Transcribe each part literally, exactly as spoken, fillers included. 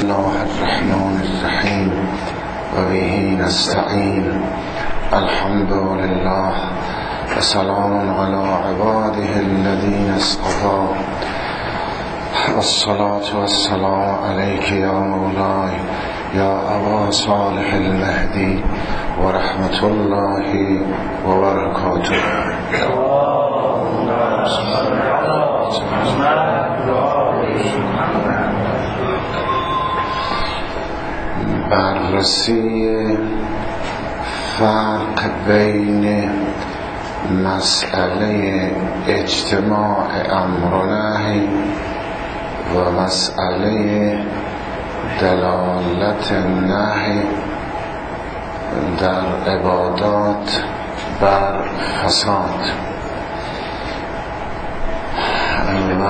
الله الرحمن الرحیم و به نستعین. الحمد لله و سلام علی عباده الذین اصطفی. الصلاة والسلام علیک یا مولاي یا ابا صالح المهدی و رحمت الله و برکاته. بررسی فرق بین مسئله اجتماع امر و نهی و مسئله دلالت نهی در عبادات بر فساد و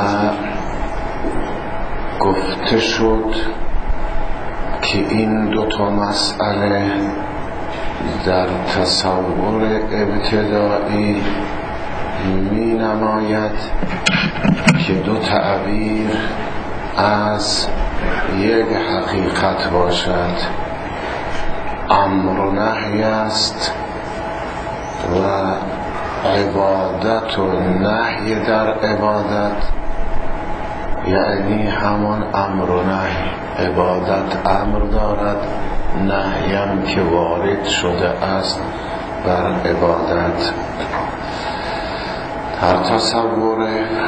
گفته شد که این دو تا مسئله در تصور ابتدایی می نماید که دو تعبیر از یک حقیقت باشد، امر و نهی است و عبادت و نهی در عبادت یعنی همان امر و نهی. عبادت امر دارد، نهی هم که وارد شده است بر عبادت. در تصور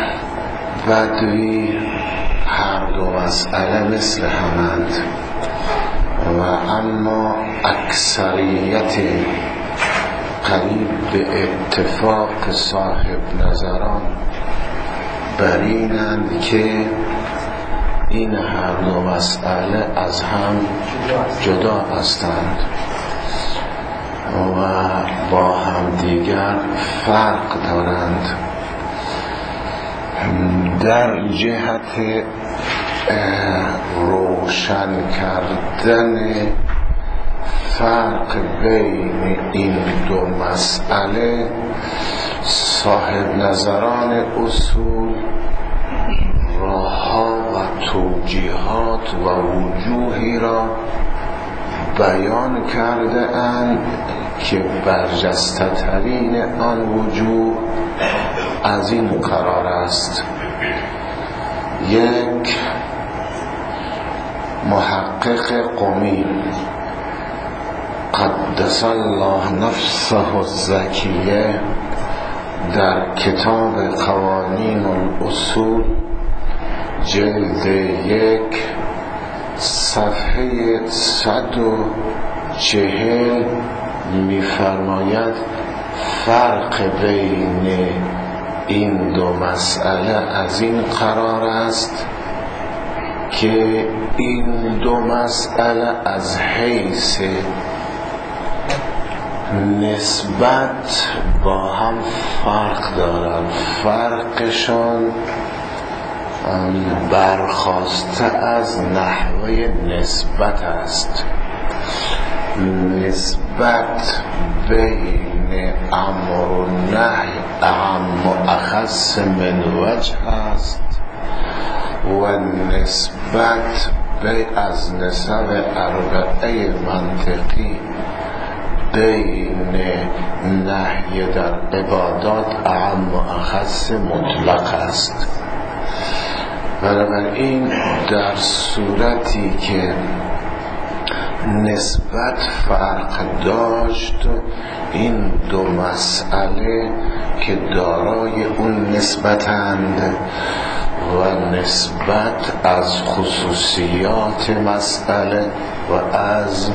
بدوی هر دو مسئله مثل همند و اما اکثریت قریب به اتفاق صاحب نظران بر اینند که این هر دو مسئله از هم جدا هستند و با هم دیگر فرق دارند. در جهت روشن کردن فرق بین این دو مسئله صاحب نظران اصول راه‌ها و توجیهات و وجوهی را بیان کرده اند که برجسته ترین آن وجوه از این قرار است: یک، محقق قمی قدس الله نفسه الزکیه در کتاب قوانین الاصول جلد یک صفحه صد و چهل می‌فرماید فرق بین این دو مسئله از این قرار است که این دو مسئله از حیث نسبت با هم فرق دارند. فرقشان برخاسته از نحوه نسبت است. نسبت بین امر و نهی اعم و اخص من وجه است و نسبت بین از نسب اربعه منطقی بین نهی در عبادات اعم و اخص مطلق است. بنابراین در صورتی که نسبت فرق داشت، این دو مسئله که دارای اون نسبتند و نسبت از خصوصیات مسئله و از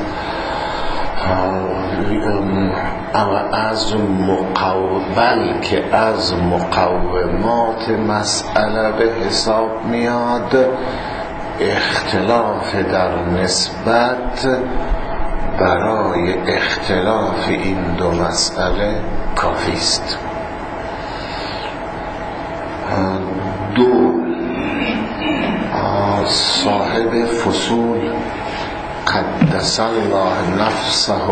اما از مقابل که از مقومات مسئله به حساب میاد، اختلاف در نسبت برای اختلاف این دو مسئله کافی است. دو، صاحب فصول قدس الله نفسه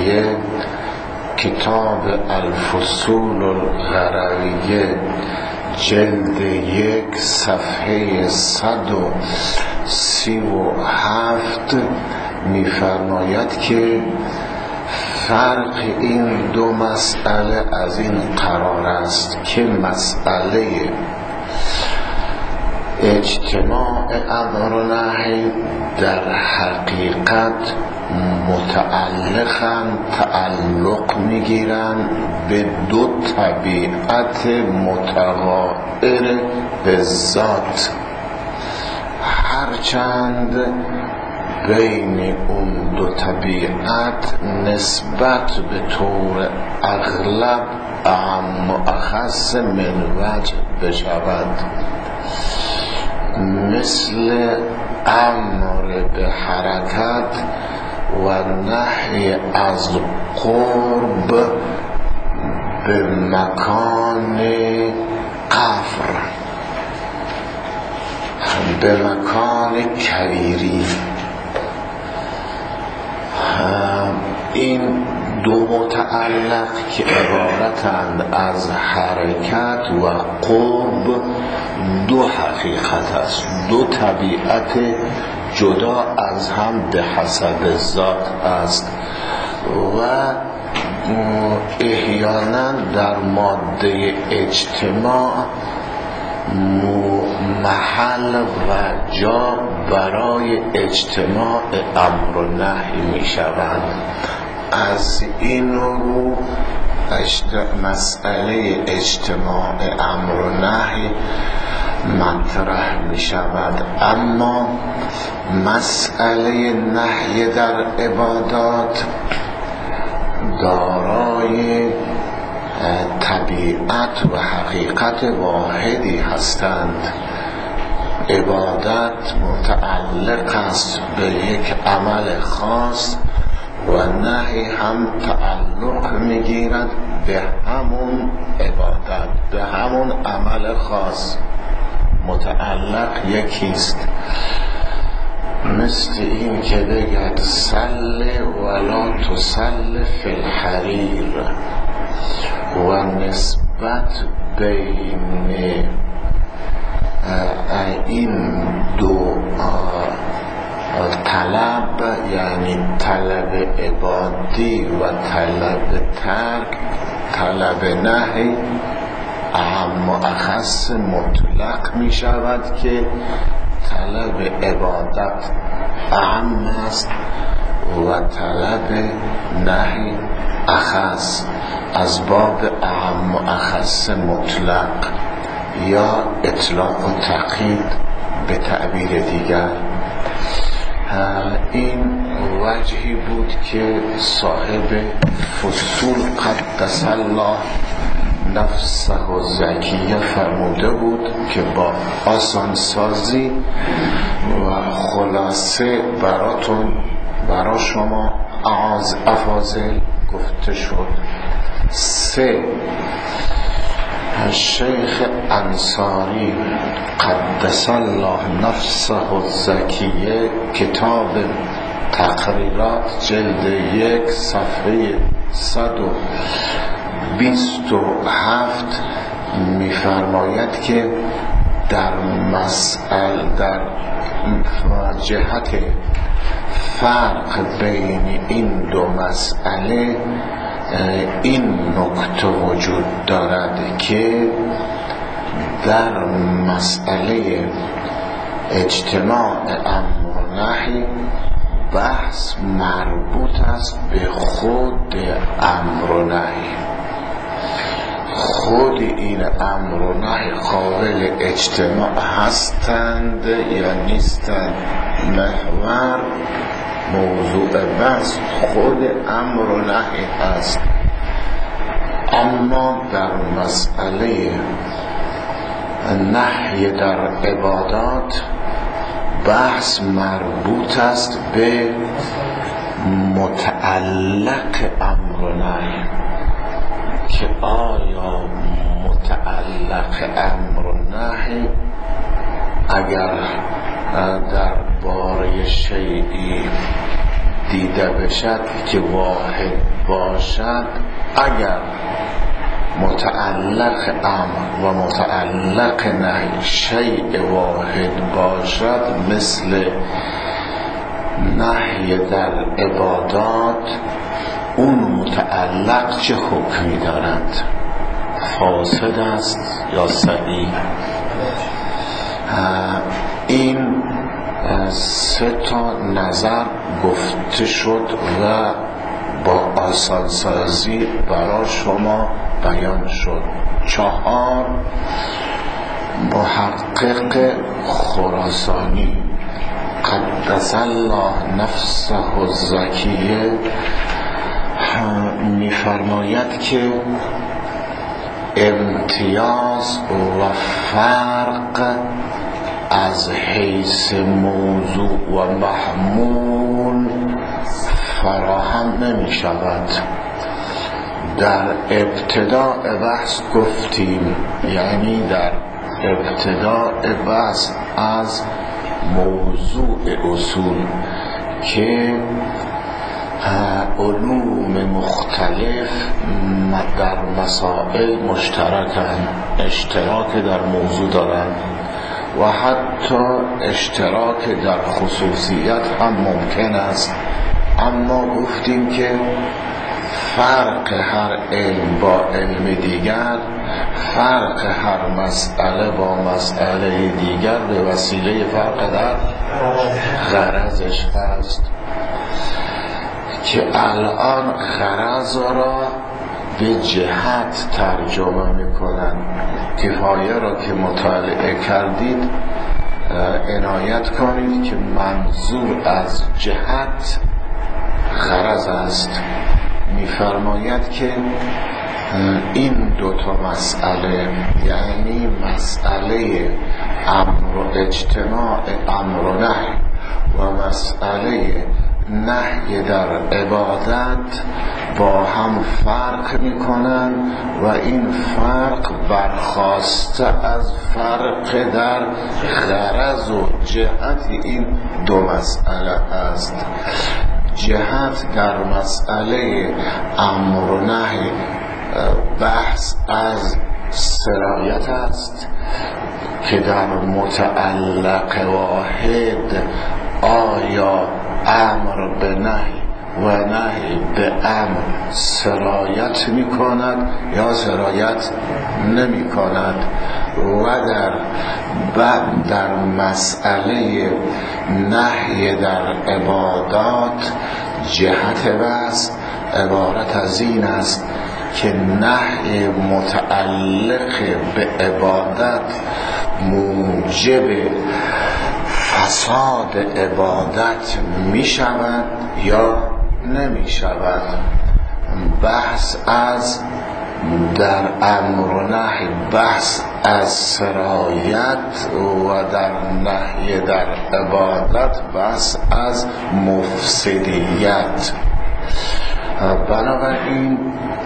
الزکیه کتاب الفصول الغرویه جلد یک صفحه صد و سی و هفت می‌فرماید که فرق این دو مسئله از این قرار است که مسئله اجتماع امر و نهی در حقیقت متعلقاً تعلق میگیرند به دو طبیعت متغایر به ذات، هرچند بین اون دو طبیعت نسبت به طور اغلب اعم و اخص من وجه بشود، مثل امر به حرکت و نهی از قرب به مکان قفر، به مکان کویری. این دو متعلق که عبارتند از حرکت و قرب دو حقیقت است، دو طبیعت جدا از هم به حسب ذات است و احیانا در ماده اجتماع محل و جا برای اجتماع امر و نهی می شوند. از این رو مسئله اجتماع امر و نهی مطرح می شود، اما مسئله نهی در عبادات دارای طبیعت و حقیقت واحدی هستند. عبادت متعلق است به یک عمل خاص و نهی هم تعلق میگیرد به همون عبادت، به همون عمل خاص، متعلق یکیست. مثل این که بگد سل ولا تسل فی الحریر، و نسبت بین این دو طلب، یعنی طلب عبادی و طلب ترک، طلب نهی اهم و اخص مطلق می شود که طلب عبادت اهم است و طلب نهی اخص، از باب اهم و اخص مطلق یا اطلاق و تقیید به تعبیر دیگر. این وجهی بود که صاحب فصول قدس الله نفسه و زکیه فرموده بود که با آسانسازی و خلاصه براتون برا شما اعاز افاضل گفته شد. سه، شیخ انصاری قدس الله نفسه الزکیه کتاب تقریرات جلد یک صفحه صد و بیست و هفت می‌فرماید که در مسئله، در جهت فرق بین این دو مسئله این نکته وجود دارد که در مسئله اجتماع امر و نهی بحث مربوط است به خود امر و نهی. خود این امر و نهی قابل اجتماع هستند یا نیستند، محور موضوع بحث خود امر و نهی است. اما در مسئله نهی در عبادات بحث مربوط است به متعلق امر و نهی، که آیا متعلق امر و نهی اگر در باره شیئی دیده بشد که واحد باشد، اگر متعلق امر و متعلق نهی شیء واحد باشد، مثل نهی در عبادات، اون متعلق چه حکمی دارد؟ فاسد است یا صحیح؟ این سه تا نظر گفته شد و با آسانسازی برای شما بیان شد. چهار، محقق خراسانی قدس الله نفسه الزکیه می‌فرماید که امتیاز و فرق از حیث موضوع و محمول فراهم نمی شود. در ابتداء بحث گفتیم، یعنی در ابتداء بحث از موضوع اصول، که علوم مختلف در مسائل مشترکن، اشتراک در موضوع دارند و حتی اشتراک در خصوصیت هم ممکن است. اما گفتیم که فرق هر علم با علم دیگر، فرق هر مسئله با مسئله دیگر به وسیله فرق در غرضش هست، که الان غرض را به جهت ترجمه میکنن. کفایه را که مطالعه کردید عنایت کنید که منظور از جهت غرض است. میفرماید که این دوتا مسئله، یعنی مسئله امر و اجتماع امر و نهی و مسئله نهی در عبادت، با هم فرق میکنن و این فرق برخاسته از فرق در غرض و جهت این دو مسئله است. جهت در مسئله امر و نهی بحث از سرایت است که در متعلق واحد آیا امر به نهی و نهی به امر سرایت می کند یا سرایت نمی کند، و در بعد در مسئله نهی در عبادات جهت بحث عبارت از این است که نهی متعلق به عبادت موجب فساد عبادت می شود یا نمی شود. بحث از در امر و نهی بحث از سرایت و در نهی در عبادت بحث از مفسدیت. بنابراین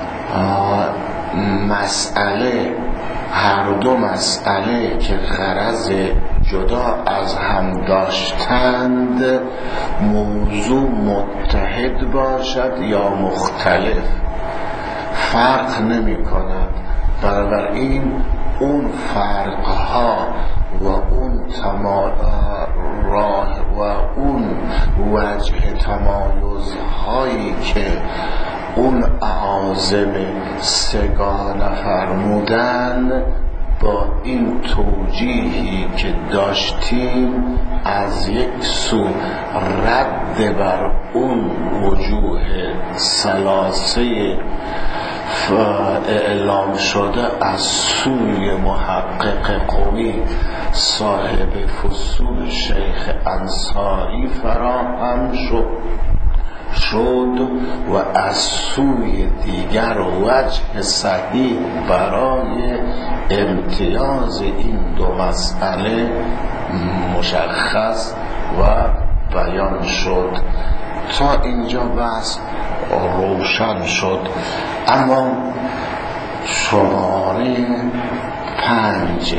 مسئله، هر دو مسئله که غرض جدا از هم داشتند، موضوع متحد باشد یا مختلف، فرق نمی کند. بنابراین اون فرقها و اون تما... راه و اون وجه تمایزهایی که اون اعاظم سگانه فرمودن، با این توجیهی که داشتیم، از یک سو رد بر اون وجوه ثلاثه اعلام شده از سوی محقق قوی صاحب فصول شیخ انصاری فراهم شد شد و از سوی دیگر وجه صحیح برای امتیاز این دو مسئله مشخص و بیان شد. تا اینجا بحث روشن شد. اما شماره پنج،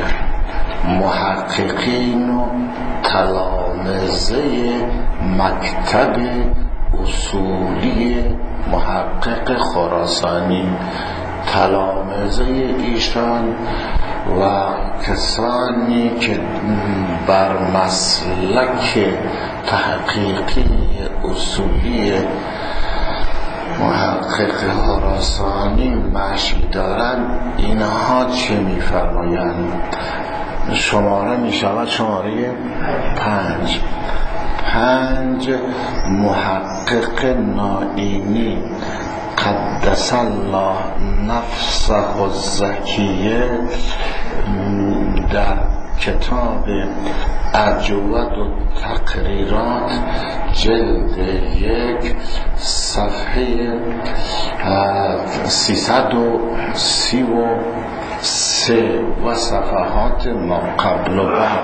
محققین و تلامذه مکتب اصولی محقق خراسانی، تلامذه ایشان و کسانی که بر مسلک تحقیقی اصولی محقق خراسانی مشی دارند، اینها چه می‌فرمایند؟ شماره می‌شود شماره پنج. پنج محقق نائینی قدس الله نفسه الزکیه در کتاب اجود و تقریرات جلد یک صفحه سیصد و سی و سه و صفحات ما قبل و بعد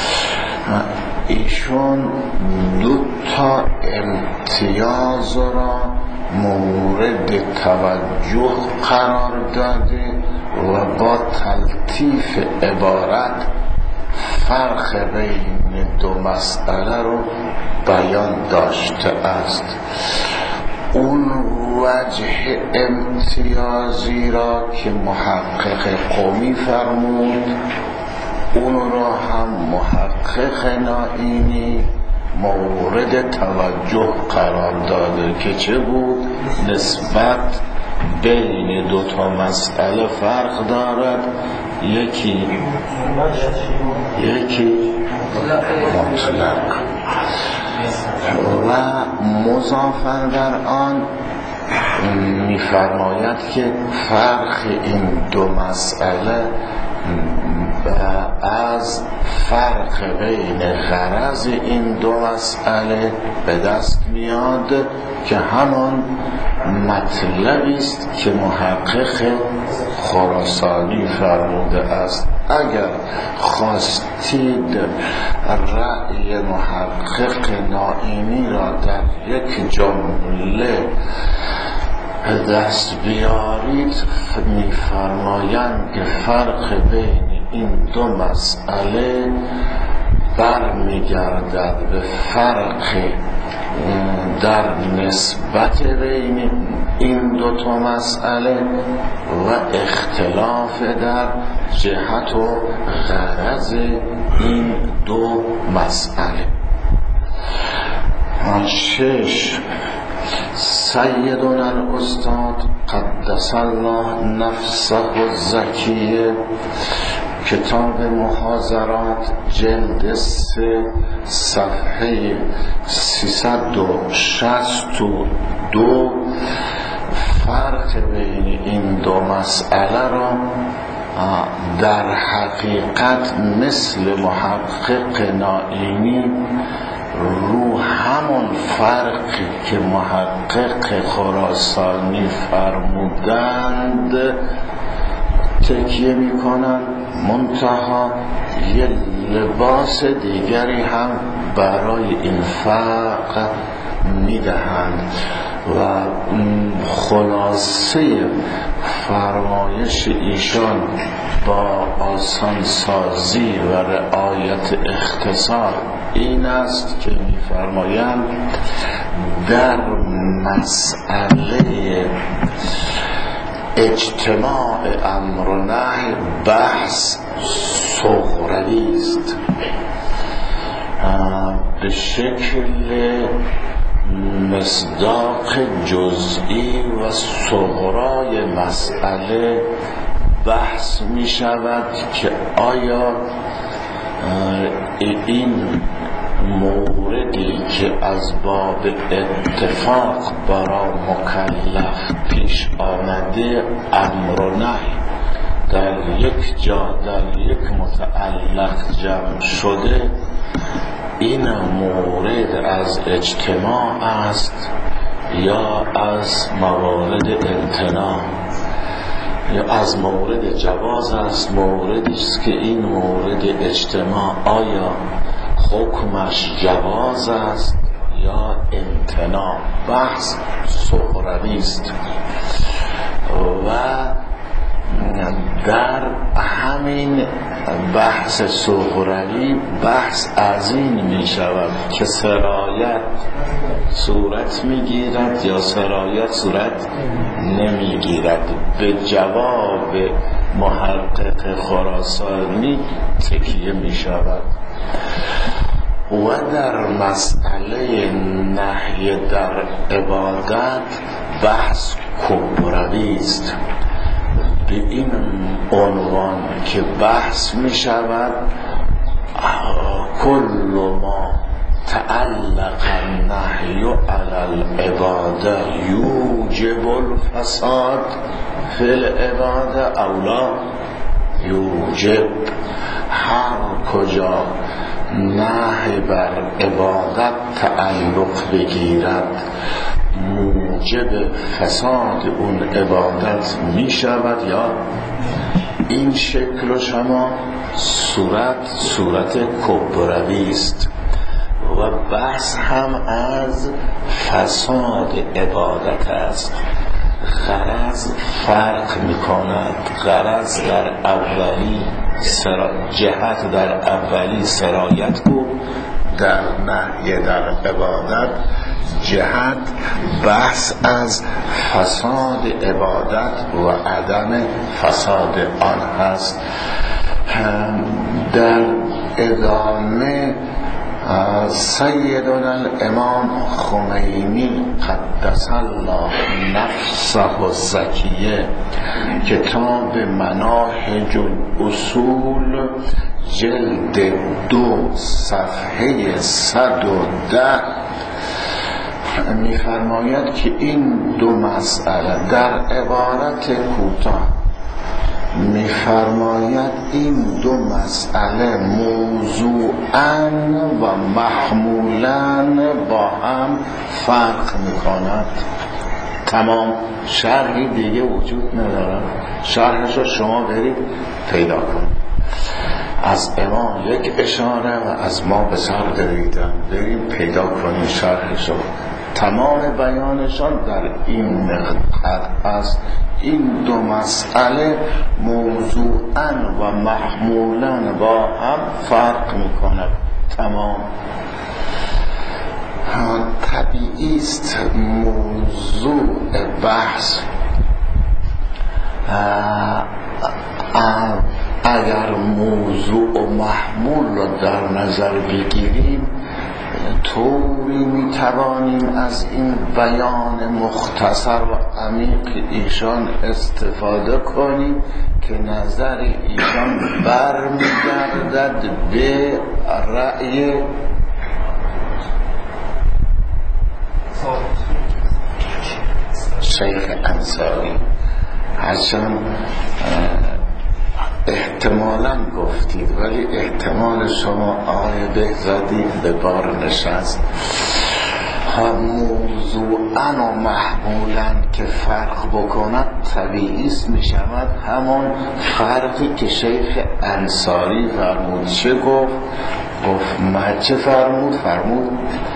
ایشون دو تا امتیاز را مورد توجه قرار داده و با تلطیف عبارت فرق بین دو مسئله رو بیان داشته است. اون وجه امتیازی را که محقق قومی فرمود، اون را هم محقق نائینی مورد توجه قرار داده که چه بود؟ نسبت بین دو تا مسئله فرق دارد، یکی یکی مطلق و مضافاً بر آن می‌فرماید که فرق این دو مسئله از فرق بین غرض این دو مسئله به دست میاد که همان مطلبی است که محقق خراسانی فرموده است. اگر خواستید رأی محقق نائینی را در یک جمله دست بیارید، می‌فرمایند که فرق بین این دو مسئله برمیگردد به فرق در نسبت بین این دو تا مسئله و اختلاف در جهت و غرض این دو مسئله. شش، سیدنا الاستاد قدس الله نفسه الزکیه کتاب محاضرات جلد سه صفحه سیصد و شصت و دو فرق بین این دو مسئله را در حقیقت مثل محقق نائینی رو همون فرقی که محقق خراسانی فرمودند تکیه میکنند، منتها یه لباس دیگری هم برای این فرق میدهند و خلاصه فرمایش ایشان با آسانسازی و رعایت اختصار این است که می‌فرمایند در مسئله اجتماع امر و نهی بحث صغروی است، به شکل مصداق جزئی و صغرای مسئله بحث می شود که آیا این موردی که از باب اتفاق برای مکلف پیش آمده امر و نهی در یک جا در یک متعلق جمع شده، این مورد از اجتماع است یا از موارد امتناع، یا از مورد جواز است، موردی است که این مورد اجتماع آیا حکمش جواز است یا امتناع. بحث صغروی است و در همین بحث صغروی بحث از این می شود که سرایت صورت می گیرد یا سرایت صورت نمی گیرد. به جواب محقق خراسانی تکیه می شود. و در مسئله نهی در عبادت بحث کبروی است، به این عنوان که بحث می شود کل ما تعلق النهی علی العباده یوجب الفساد فی العباده او لا یوجب. هر کجا نهی بر عبادت تعلق بگیرد موجب فساد اون عبادت می شود یا این شکل شما صورت صورت کبروی است. و بحث هم از فساد عبادت است. غرض فرق می کند. غرض در اولی سرا... جهت در اولی سرایت کو، در نهی در عبادت جهت بحث از فساد عبادت و عدم فساد آن هست. در ادامه سیدنا الامام خمینی قدس الله نفسه الزکیه کتاب مناهج الاصول جلد دو صفحه صد و ده می‌فرماید که این دو مسئله در عبارت کوتاه می‌فرماید این دو مسئله موضوعاً و محمولاً با هم فرق می‌کند. تمام شرحی دیگه وجود ندارد. شرحش رو شما برید پیدا کنید. از امام یک اشاره و از ما به سر دریدن بریم پیدا کنیم شرحش رو. تمام بیانشان در این مقطع است. این دو مسئله موضوعاً و محمولاً با هم فرق می‌کند. تمام طبیعی است موضوع بحث اگر موضوع و محمول را در نظر بگیریم طوری میتوانیم از این بیان مختصر و عمیق ایشان استفاده کنیم که نظر ایشان برمیگردد به رأی شیخ انصاری. هرچند احتمالاً گفتید ولی احتمال شما آقای بهزادی به بار نشست. موضوعاً و محمولاً که فرق بکند طبیعی است می شود همون فرقی که شیخ انصاری فرمود. چه گفت؟ گفت ما چه فرمود؟ فرمود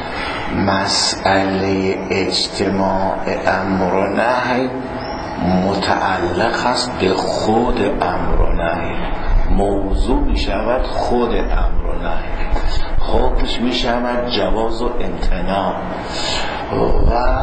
مسئله اجتماع امر و نهی متعلق است به خود امر و نهی. موضوع می شود خود امر و نهی، حکمش می شود جواز و امتناع و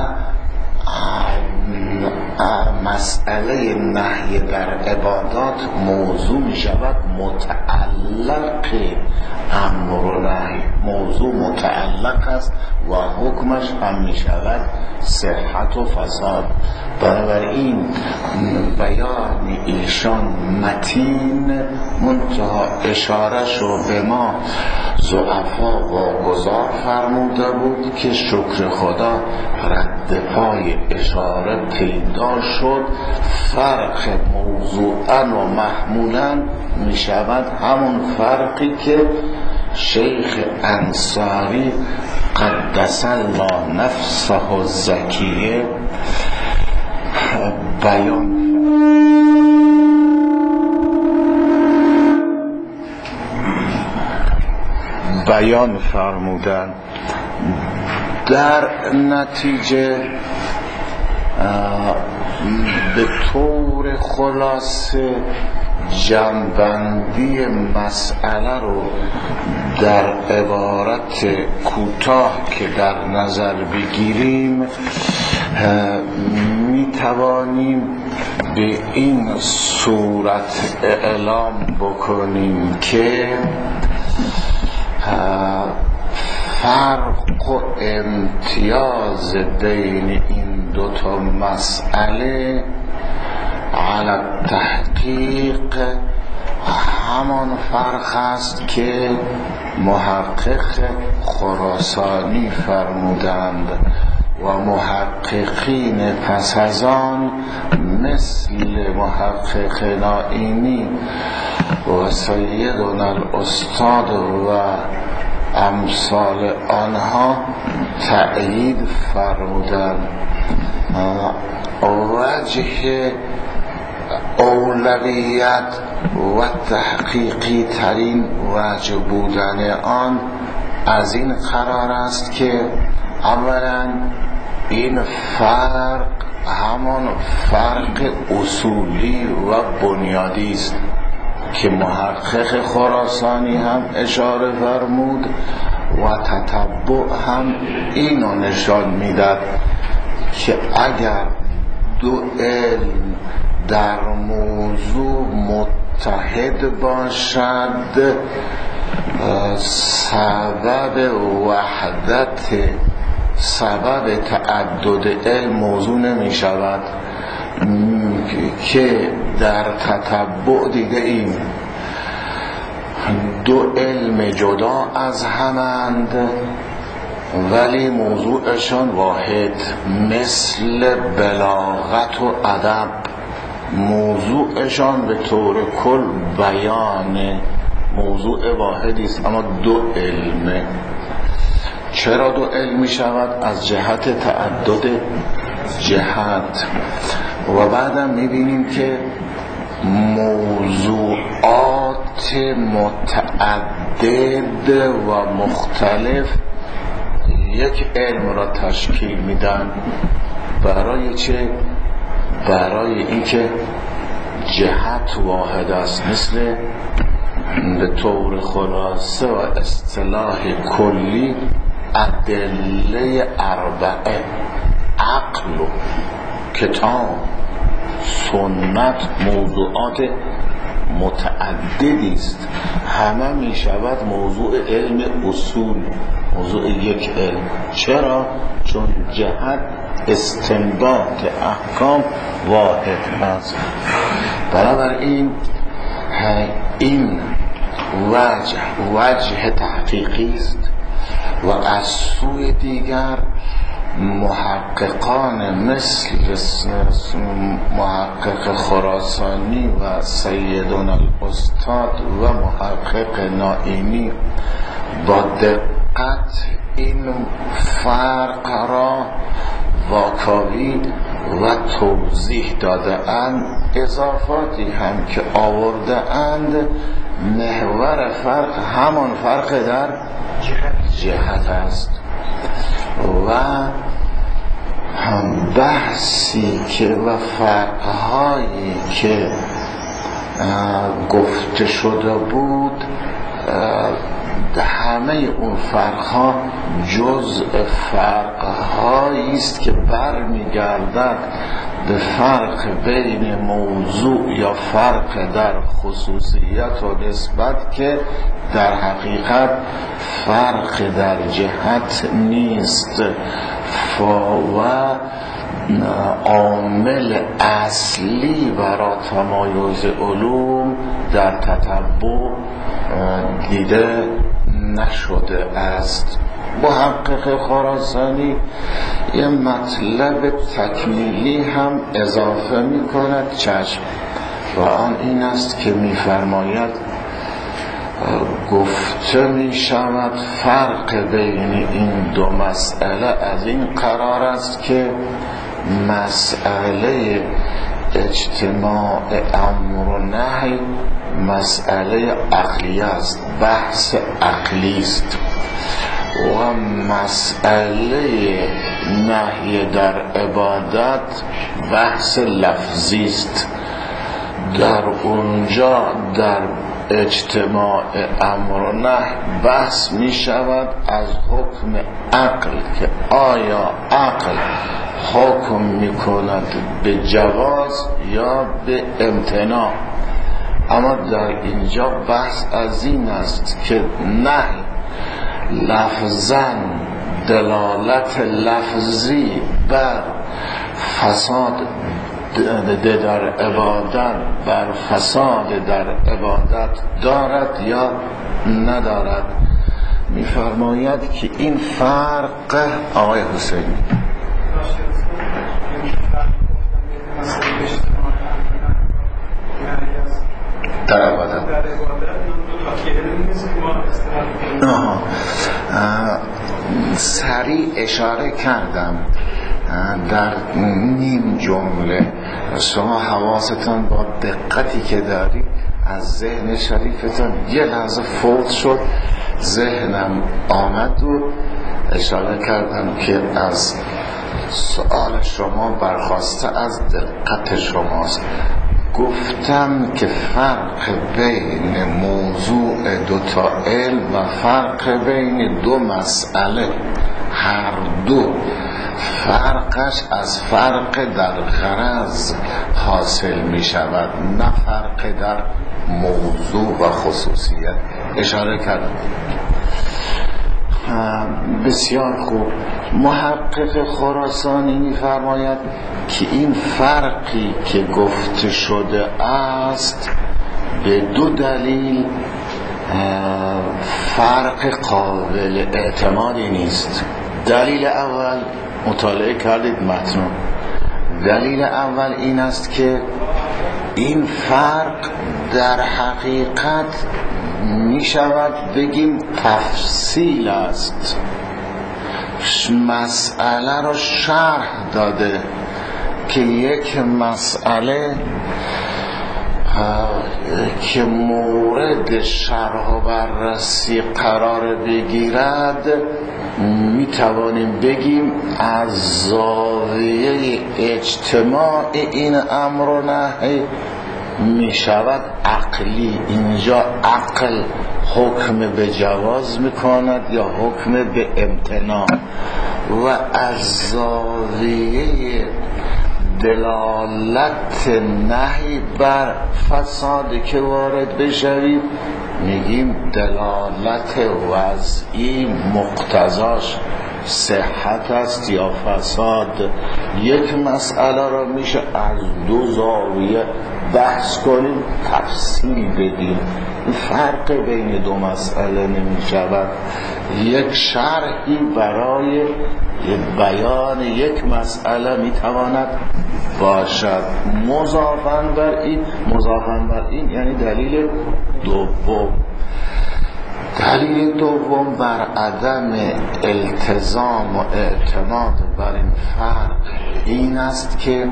مسئله نهی در عبادات موضوع می شود متعلق امر و نهی. موضوع متعلق است و حکمش هم می شود صحت و فساد. بنابراین بیان ایشان متین منتها اشاره شو به ما ضعفا و گذار فرموده بود که شکر خدا رد پای اشاره پیدا شد. فرق موضوعاً و محمولاً می شود همون فرقی که شیخ انصاری قدس الله نفسه الزکیه بیان بیان فرمودن. در نتیجه به طور خلاصه جمع‌بندی مسئله رو در عبارت کوتاه که در نظر بگیریم می توانیم به این صورت اعلام بکنیم که فرق و امتیاز بین این دوتا مسئله علی تحقیق همان فرق است که محقق خراسانی فرمودند و محققین پس از آن مثل محقق نائینی و سیدنا الاستاد و امثال آنها تأیید فرمودند. وجه اولویت و تحقیقی ترین وجه بودن آن از این قرار است که اولا این فرق همان فرق اصولی و بنیادی است که محقق خراسانی هم اشاره فرمود و تتبع هم اینو نشان میداد که اگر دو علم در موضوع متحد باشد سبب وحدت سبب تعدد علم موضوع نمی شود که در تتبع دیده ایم دو علم جدا از همند ولی موضوعشان واحد، مثل بلاغت و ادب موضوعشان به طور کل بیان موضوع واحدی است اما دو علمه. چرا دو علم می شود؟ از جهت تعدد جهت. و بعدم می بینیم که موضوعات متعدد و مختلف یک علم را تشکیل میدن. برای چه؟ برای اینکه جهت واحد است، مثل به طور خلاصه و اصطلاح کلی ادله اربعه، عقل و کتاب سنت موضوعات متعددی است، همه می شود موضوع علم اصول، موضوع یک علم. چرا؟ چون جهت استنباط احکام واحد است. بنابراین این وجه وجه تحقیقی است و از سوی دیگر محققان مثل محقق خراسانی و سیدنا الاستاد و محقق نائینی با دقت این فرق را واکاوی و توضیح داده اند. اضافاتی هم که آورده اند محور فرق همان فرق در جهت است و هم بحثی که و فرقهایی که گفته شده بود همه اون فرقها جزء فرقهایی است که برمیگردد به فرق بین موضوع یا فرق در خصوصیت و نسبت که در حقیقت فرق در جهت نیست و عامل اصلی برای تمایز علوم در تتبع دیده نشده است. محقق خراسانی یه مطلب تکمیلی هم اضافه می کند چشم و آن این است که می فرماید گفته می شود فرق بین این دو مسئله از این قرار است که مسئله اجتماع امر و نهی مسئله عقلی است، بحث عقلی است و مسئله نهی در عبادت بحث لفظی است. در اونجا در اجتماع امر و نهی بحث می شود از حکم عقل که آیا عقل حکم می کند به جواز یا به امتناع. اما در اینجا بحث از این است که نهی لفظاً دلالت لفظی بر فساد در عبادت بر فساد در عبادت دارد یا ندارد. می‌فرماید که این فرق آقای حسینی در عبادت سریع اشاره کردم در نیم جمله. شما حواستان با دقتی که دارید از ذهن شریفتان یه لحظه فوت شد، ذهنم آمد و اشاره کردم که از سؤال شما برخواسته از دقت شماست. گفتم که فرق بین موضوع دو تا علم و فرق بین دو مسئله، هر دو فرقش از فرق در غرض حاصل می شود، نه فرق در موضوع و خصوصیت. اشاره کردم. بسیار خوب. محقق خراسانی می فرماید که این فرقی که گفته شده است به دو دلیل فرق قابل اعتمادی نیست. دلیل اول مطالعه کردید متن. دلیل اول این است که این فرق در حقیقت می شود بگیم تفصیل است، مسئله رو شرح داده که یک مسئله که مورد شرح و بررسی قرار بگیرد می توانیم بگیم از زاویه اجتماع این امر و نهی می شود عقلی. اینجا عقل حکم به جواز می کند یا حکم به امتناع، و از زاویه دلالت نهی بر فساد که وارد بشویم میگیم دلالت وضعی مقتضاش صحت است یا فساد. یک مسئله را میشه از دو زاویه بحث کنیم، تفصیل بدیم. فرق بین دو مسئله نمی شود. یک شرحی برای بیان یک مسئله می تواند باشد. مضافاً بر این مضافاً بر این یعنی دلیل دوم. دلیل دوم بر عدم التزام و اعتماد بر این فرق این است که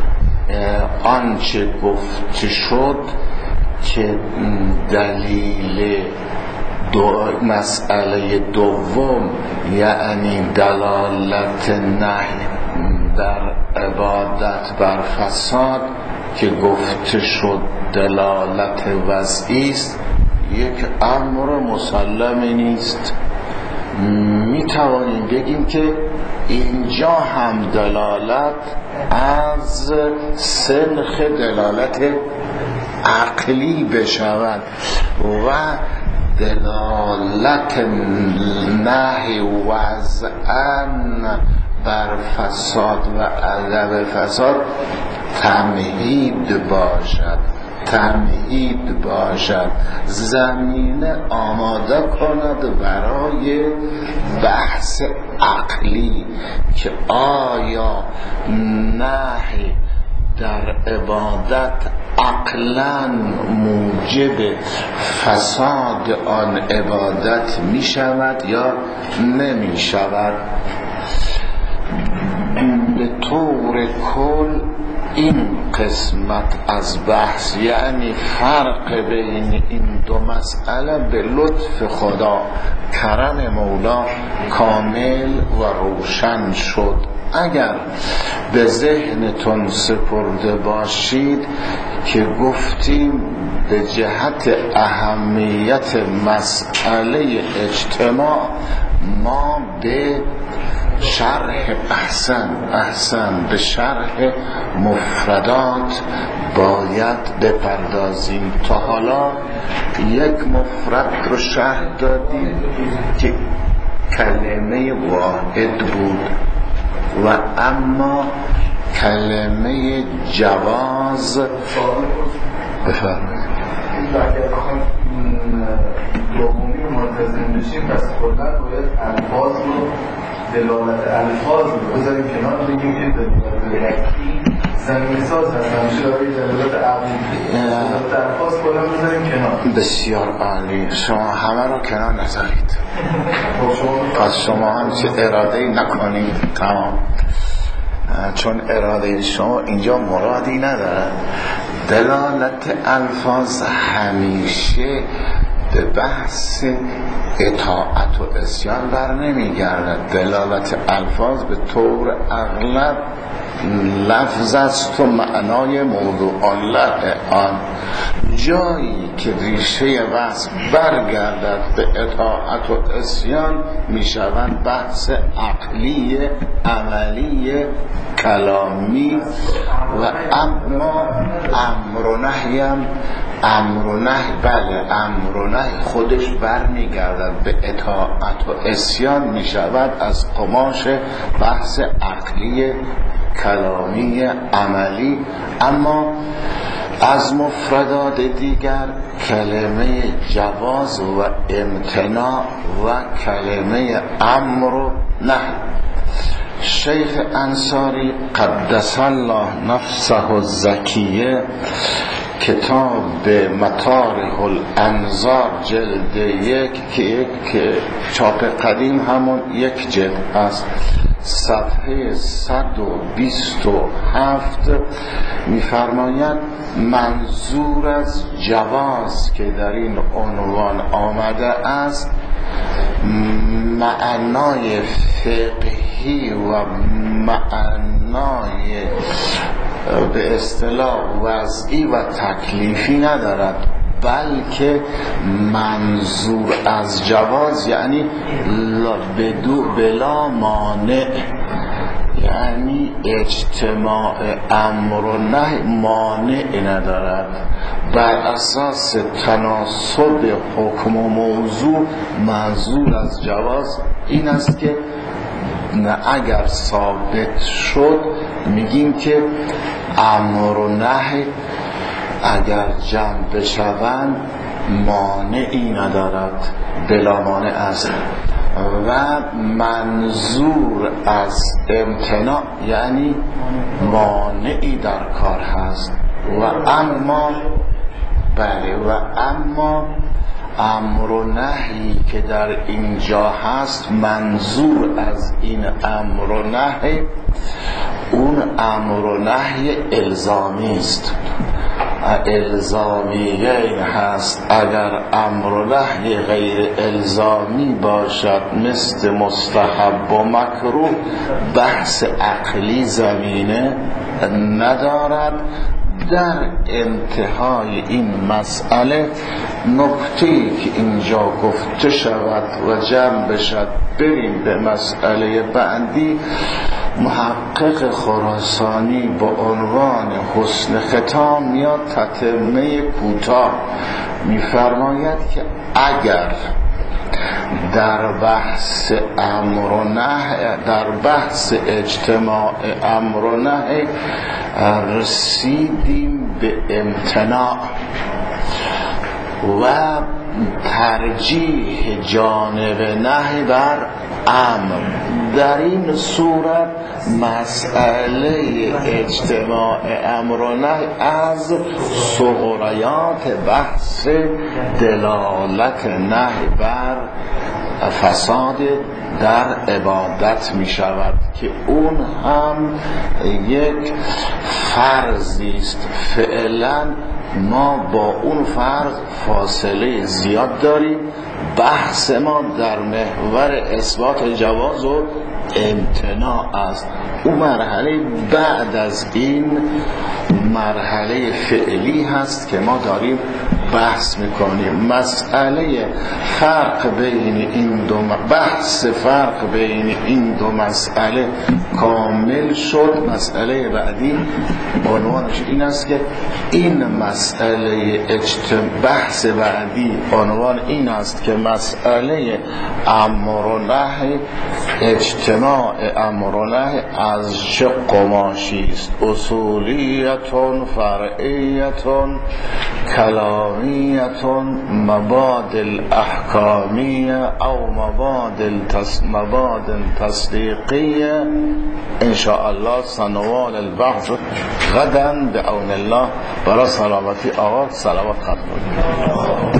آنچه گفته شد که دلیل دو مسئله دوم یعنی دلالت نهی در عبادت بر فساد که گفته شد دلالت وضعی است، یک امر مسلم نیست. می توانیم بگیم که اینجا هم دلالت از سنخ دلالت عقلی بشود و دلالت نهی وضعاً بر فساد و عدم فساد تمهید باشد تمهید باشد زمینه آماده کند برای بحث عقلی که آیا نهی در عبادت عقلاً موجب فساد آن عبادت می شود یا نمی شود. به طور کل این قسمت از بحث، یعنی فرق بین این دو مسئله، به لطف خدا کرم مولا کامل و روشن شد. اگر به ذهنتون سپرده باشید که گفتیم به جهت اهمیت مسئله اجتماع ما به شرح احسن احسن به شرح مفردات باید بپردازیم. تا حالا یک مفرد رو شرح دادیم که کلمه واحد بود و اما کلمه جواز بفرمایید. دومی منتظم بشیم، پس کلا باید الفاظ رو دلالت الفاظ رو بذاریم کنار، بگیم که دلالت لکی زمین ساز هست، همیشه برای دلالت عقلی دلالت الفاظ کلا بذاریم کنار. بسیار عالی، شما همه رو کنار نذارید. پس شما هم چه اراده‌ای نکنید، تمام، چون اراده شما اینجا مرادی نداره. دلالت الفاظ همیشه به بحث اطاعت و عصیان بر نمیگردد. دلالت الفاظ به طور اغلب لفظ است و معنای موضوع الله آن. جایی که ریشه بحث برگردد به اطاعت و عصیان میشوند بحث عقلی، عملی، کلامی. و اما امر و نهی هم امر و نهی بله امر و نهی خودش برمیگردد به اطاعت و عصیان، میشود از قماش بحث عقلی، کلامی، عملی. اما از مفردات دیگر کلمه جواز و امتناع و کلمه امر و نهی. شیخ انصاری قدس الله نفسه الزکیه کتاب مطارح الانظار جلد یک که یک چاپ قدیم همون یک جلد است، صفحه صد و بیست و هفت می‌فرماید منظور از جواز که در این عنوان آمده است معنای فقهی و معنای به اصطلاح وضعی و تکلیفی ندارد، بلکه منظور از جواز یعنی بدو بلا مانع، یعنی اجتماع امر و نهی مانع ندارد. بر اساس تناسب حکم و موضوع منظور از جواز این است که اگر ثابت شد میگیم که امر و نهی اگر جمع بشوند مانعی ندارد، بلا مانع است. و منظور از امتناع یعنی مانعی در کار هست. و اما بله و اما امر و نهی که در اینجا هست، منظور از این امر و نهی اون امر و نهی الزامی است، الزامیه هست. اگر امر و نهی غیر الزامی باشد مثل مستحب و مکروه بحث عقلی زمینه ندارد. در انتهای این مسئله نکته‌ای که اینجا گفته شود و جمع بشد بریم به مسئله بعدی. محقق خراسانی با عنوان حسن ختام یا تتمه کوتاه می‌فرماید که اگر در بحث امر و نهی در بحث اجتماع امر و نهی رسیدیم به امتناع و ترجیح جانب نهی بر امر، در این صورت مسئله اجتماع امر و نهی از صغریات بحث دلالت نهی بر فساد در عبادت می شود که اون هم یک فرضی است. فعلا ما با اون فرض فاصله زیاد داریم. بحث ما در محور اثبات جواز و امتناع است. اون مرحله بعد از این مرحله فعلی هست که ما داریم بحث میکنیم. مسئله فرق بین این دو بحث فرق بین این دو مسئله کامل شد. مسئله بعدی عنوانش این است که این مسئله اجتماع بحث بعدی عنوان این است که مسئله امر و نهی، اجتماع امر و نهی از چه قماشی است؟ اصولیتون، فرعیتون، کلامیتون، مبادل احکامیه او مبادل تص... مبادل تصدیقیه. انشاءالله سنوال البحث غدا بعون الله. برای سلامتی آقا صلوات ختم.